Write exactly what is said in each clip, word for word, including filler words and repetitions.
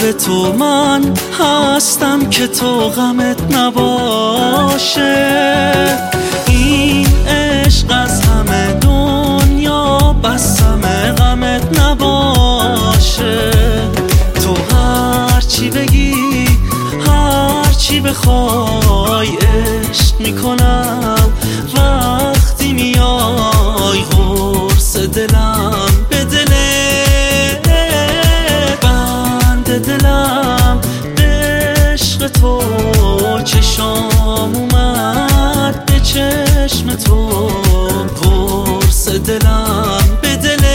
قلب تو من هستم که تو غمت نباشه. این عشق از همه دنیا بس همه غمت نباشه. تو هر چی بگی هر چی بخوای عشق میکنم. وقتی میای قرص دلم به دلت، بند دلم به عشق تو. چشام اومد به چشم تو، قرص دلم به دلت.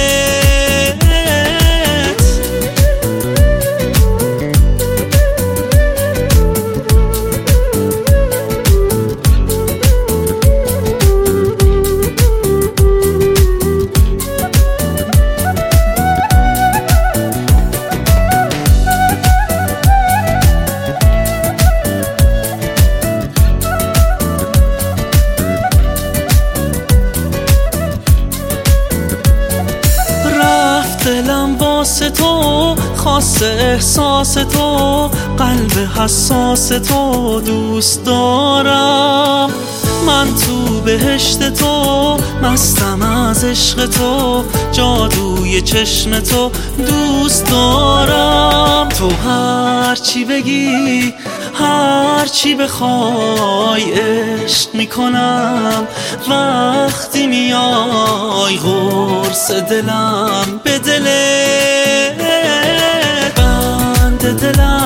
دلم واسه تو خاص احساس تو، قلب حساس تو دوست دارم. من تو بهشت تو مستم از عشق تو، جادوی چشم تو دوست دارم. تو هر چی بگی هر چی بخوای عشق میکنم. وقتی میای قرص دلم به دلت، بند دلم